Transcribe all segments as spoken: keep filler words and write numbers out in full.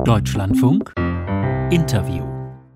Deutschlandfunk Interview.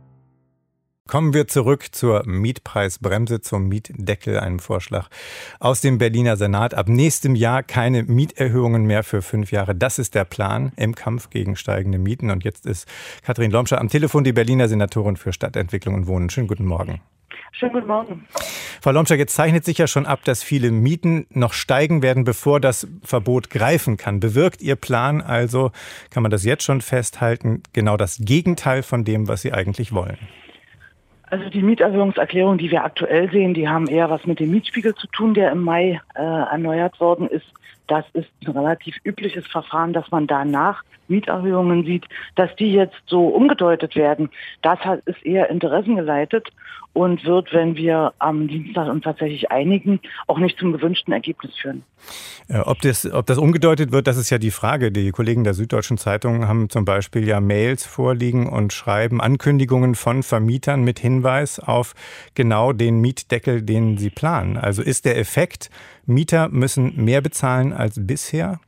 Kommen wir zurück zur Mietpreisbremse, zum Mietdeckel, einem Vorschlag aus dem Berliner Senat. Ab nächstem Jahr keine Mieterhöhungen mehr für fünf Jahre. Das ist der Plan im Kampf gegen steigende Mieten. Und jetzt ist Katrin Lomscher am Telefon, die Berliner Senatorin für Stadtentwicklung und Wohnen. Schönen guten Morgen. Schönen guten Morgen. Frau Lomscher, jetzt zeichnet sich ja schon ab, dass viele Mieten noch steigen werden, bevor das Verbot greifen kann. Bewirkt Ihr Plan also, kann man das jetzt schon festhalten, genau das Gegenteil von dem, was Sie eigentlich wollen? Also die Mieterhöhungserklärungen, die wir aktuell sehen, die haben eher was mit dem Mietspiegel zu tun, der im Mai äh, erneuert worden ist. Das ist ein relativ übliches Verfahren, dass man danach Mieterhöhungen sieht. Dass die jetzt so umgedeutet werden, das hat, ist eher interessengeleitet und wird, wenn wir am Dienstag uns tatsächlich einigen, auch nicht zum gewünschten Ergebnis führen. Ob das, ob das umgedeutet wird, das ist ja die Frage. Die Kollegen der Süddeutschen Zeitung haben zum Beispiel ja Mails vorliegen und schreiben Ankündigungen von Vermietern mit Hinweis auf genau den Mietdeckel, den sie planen. Also ist der Effekt, Mieter müssen mehr bezahlen als bisher?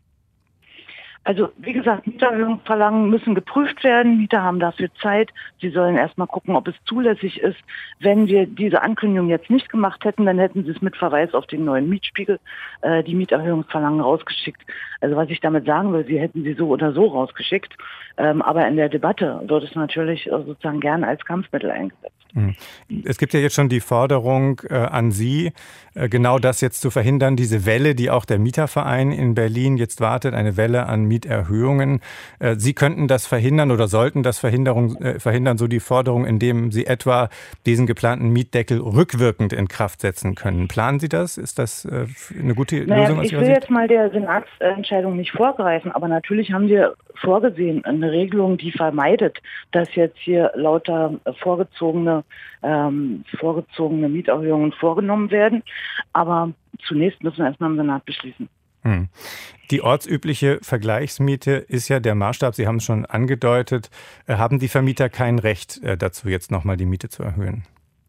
Also wie gesagt, Mieterhöhungsverlangen müssen geprüft werden. Mieter haben dafür Zeit. Sie sollen erstmal gucken, ob es zulässig ist. Wenn wir diese Ankündigung jetzt nicht gemacht hätten, dann hätten sie es mit Verweis auf den neuen Mietspiegel, äh, die Mieterhöhungsverlangen rausgeschickt. Also was ich damit sagen will, sie hätten sie so oder so rausgeschickt. Ähm, aber in der Debatte wird es natürlich äh, sozusagen gerne als Kampfmittel eingesetzt. Es gibt ja jetzt schon die Forderung äh, an Sie, äh, genau das jetzt zu verhindern, diese Welle, die auch der Mieterverein in Berlin jetzt wartet, eine Welle an Mieterhöhungen. Äh, Sie könnten das verhindern oder sollten das Verhinderung, äh, verhindern, so die Forderung, indem Sie etwa diesen geplanten Mietdeckel rückwirkend in Kraft setzen können. Planen Sie das? Ist das äh, eine gute naja, Lösung aus Ich Ihrer will Sicht? jetzt mal der Senatsentscheidung nicht vorgreifen, aber natürlich haben wir vorgesehen eine Regelung, die vermeidet, dass jetzt hier lauter vorgezogene ähm, vorgezogene Mieterhöhungen vorgenommen werden. Aber zunächst müssen wir erstmal im Senat beschließen. Hm. Die ortsübliche Vergleichsmiete ist ja der Maßstab, Sie haben es schon angedeutet. Haben die Vermieter kein Recht dazu, jetzt nochmal die Miete zu erhöhen?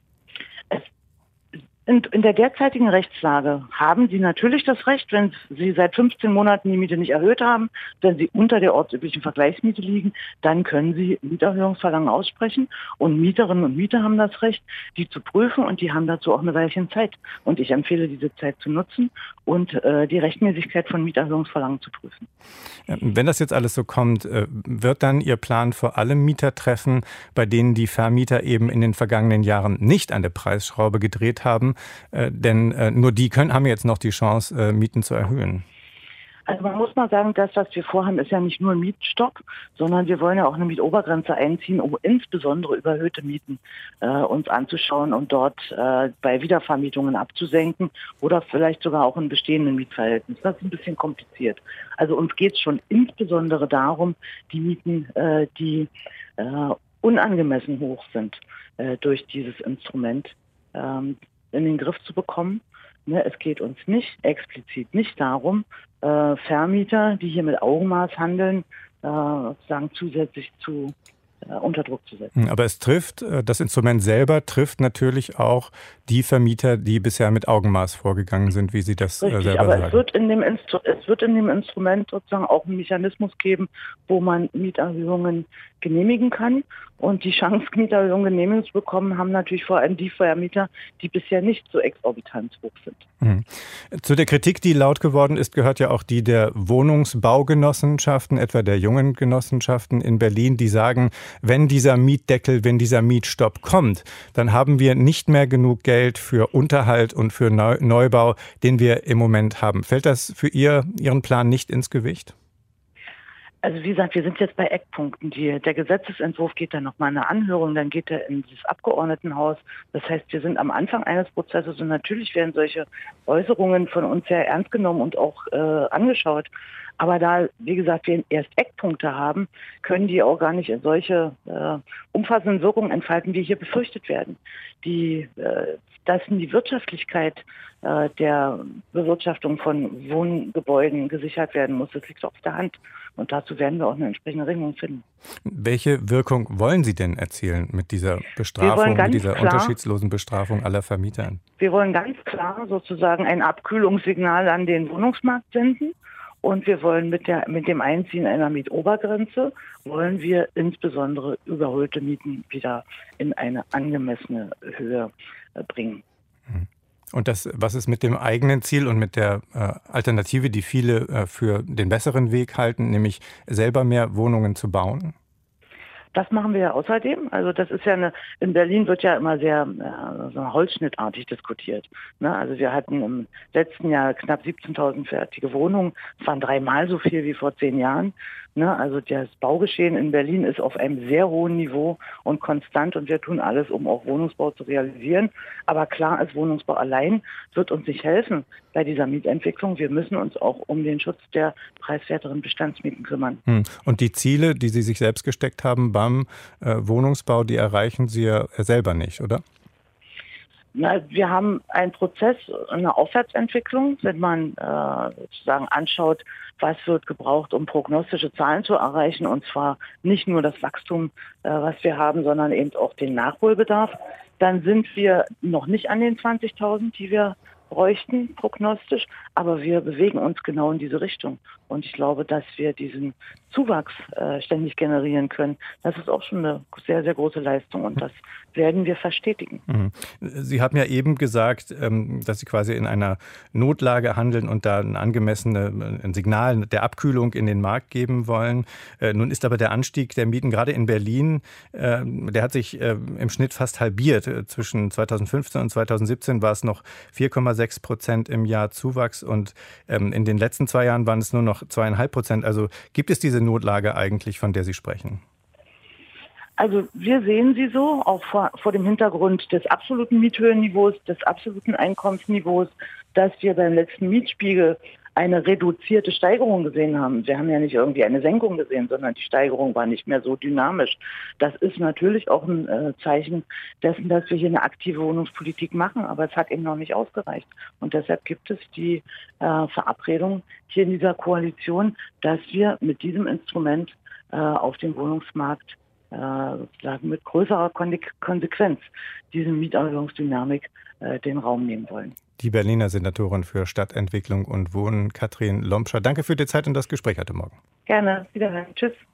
In, in der derzeitigen Rechtslage haben Sie natürlich das Recht, wenn Sie seit fünfzehn Monaten die Miete nicht erhöht haben, wenn Sie unter der ortsüblichen Vergleichsmiete liegen, dann können Sie Mieterhöhungsverlangen aussprechen. Und Mieterinnen und Mieter haben das Recht, die zu prüfen, und die haben dazu auch eine Weilchen Zeit. Und ich empfehle, diese Zeit zu nutzen und äh, die Rechtmäßigkeit von Mieterhöhungsverlangen zu prüfen. Wenn das jetzt alles so kommt, wird dann Ihr Plan vor allem Mieter treffen, bei denen die Vermieter eben in den vergangenen Jahren nicht an der Preisschraube gedreht haben? Äh, denn äh, nur die können, haben jetzt noch die Chance, äh, Mieten zu erhöhen. Also man muss mal sagen, das, was wir vorhaben, ist ja nicht nur ein Mietstopp, sondern wir wollen ja auch eine Mietobergrenze einziehen, um insbesondere überhöhte Mieten äh, uns anzuschauen und dort äh, bei Wiedervermietungen abzusenken oder vielleicht sogar auch in bestehenden Mietverhältnissen. Das ist ein bisschen kompliziert. Also uns geht es schon insbesondere darum, die Mieten, äh, die äh, unangemessen hoch sind, äh, durch dieses Instrument ähm, in den Griff zu bekommen. Ne, es geht uns nicht, explizit nicht darum, äh, Vermieter, die hier mit Augenmaß handeln, äh, sozusagen zusätzlich zu äh, unter Druck zu setzen. Aber es trifft, das Instrument selber trifft natürlich auch die Vermieter, die bisher mit Augenmaß vorgegangen sind, wie Sie das Richtig, selber aber sagen. Es wird, in dem Instru- es wird in dem Instrument sozusagen auch einen Mechanismus geben, wo man Mieterhöhungen genehmigen kann. Und die Chance, Mieterhöhungen genehmigt zu bekommen, haben natürlich vor allem die Vermieter, die bisher nicht so exorbitant hoch sind. Mhm. Zu der Kritik, die laut geworden ist, gehört ja auch die der Wohnungsbaugenossenschaften, etwa der jungen Genossenschaften in Berlin, die sagen, wenn dieser Mietdeckel, wenn dieser Mietstopp kommt, dann haben wir nicht mehr genug Geld für Unterhalt und für Neubau, den wir im Moment haben. Fällt das für ihr, Ihren Plan nicht ins Gewicht? Also wie gesagt, wir sind jetzt bei Eckpunkten. Die, der Gesetzesentwurf geht dann nochmal in eine Anhörung, dann geht er in das Abgeordnetenhaus. Das heißt, wir sind am Anfang eines Prozesses und natürlich werden solche Äußerungen von uns sehr ernst genommen und auch äh, angeschaut. Aber da, wie gesagt, wir erst Eckpunkte haben, können die auch gar nicht in solche äh, umfassenden Wirkungen entfalten, wie hier befürchtet werden. Die, äh, dass die Wirtschaftlichkeit äh, der Bewirtschaftung von Wohngebäuden gesichert werden muss, das liegt auf der Hand. Und dazu werden wir auch eine entsprechende Regelung finden. Welche Wirkung wollen Sie denn erzielen mit dieser Bestrafung, mit dieser klar, unterschiedslosen Bestrafung aller Vermieter? Wir wollen ganz klar sozusagen ein Abkühlungssignal an den Wohnungsmarkt senden Und wir wollen mit der, mit dem Einziehen einer Mietobergrenze, wollen wir insbesondere überhöhte Mieten wieder in eine angemessene Höhe äh, bringen. Und das, was ist mit dem eigenen Ziel und mit der äh, Alternative, die viele äh, für den besseren Weg halten, nämlich selber mehr Wohnungen zu bauen? Das machen wir ja außerdem. Also das ist ja eine, in Berlin wird ja immer sehr äh, so holzschnittartig diskutiert. Ne? Also wir hatten im letzten Jahr knapp siebzehntausend fertige Wohnungen. Das waren dreimal so viel wie vor zehn Jahren. Ne? Also das Baugeschehen in Berlin ist auf einem sehr hohen Niveau und konstant und wir tun alles, um auch Wohnungsbau zu realisieren. Aber klar ist, Wohnungsbau allein wird uns nicht helfen bei dieser Mietentwicklung. Wir müssen uns auch um den Schutz der preiswerteren Bestandsmieten kümmern. Hm. Und die Ziele, die Sie sich selbst gesteckt haben beim äh, Wohnungsbau, die erreichen Sie ja selber nicht, oder? Na, wir haben einen Prozess, eine Aufwärtsentwicklung, wenn man äh, sozusagen anschaut, was wird gebraucht, um prognostische Zahlen zu erreichen, und zwar nicht nur das Wachstum, äh, was wir haben, sondern eben auch den Nachholbedarf. Dann sind wir noch nicht an den zwanzigtausend, die wir bräuchten, prognostisch, aber wir bewegen uns genau in diese Richtung. Und ich glaube, dass wir diesen Zuwachs äh, ständig generieren können. Das ist auch schon eine sehr, sehr große Leistung und das werden wir verstetigen. Sie haben ja eben gesagt, ähm, dass Sie quasi in einer Notlage handeln und da ein angemessenes ein Signal der Abkühlung in den Markt geben wollen. Äh, nun ist aber der Anstieg der Mieten gerade in Berlin, äh, der hat sich äh, im Schnitt fast halbiert. Zwischen zweitausendfünfzehn und zweitausendsiebzehn war es noch vier Komma sechs Prozent im Jahr Zuwachs und ähm, in den letzten zwei Jahren waren es nur noch zwei Komma fünf Prozent. Also gibt es diese Notlage eigentlich, von der Sie sprechen? Also wir sehen sie so, auch vor, vor dem Hintergrund des absoluten Miethöhenniveaus, des absoluten Einkommensniveaus, dass wir beim letzten Mietspiegel eine reduzierte Steigerung gesehen haben. Wir haben ja nicht irgendwie eine Senkung gesehen, sondern die Steigerung war nicht mehr so dynamisch. Das ist natürlich auch ein äh, Zeichen dessen, dass wir hier eine aktive Wohnungspolitik machen, aber es hat eben noch nicht ausgereicht. Und deshalb gibt es die äh, Verabredung hier in dieser Koalition, dass wir mit diesem Instrument äh, auf dem Wohnungsmarkt äh, sozusagen mit größerer Konsequenz diese Mieterhöhungsdynamik äh, den Raum nehmen wollen. Die Berliner Senatorin für Stadtentwicklung und Wohnen, Katrin Lomscher. Danke für die Zeit und das Gespräch heute Morgen. Gerne. Wiederhören. Tschüss.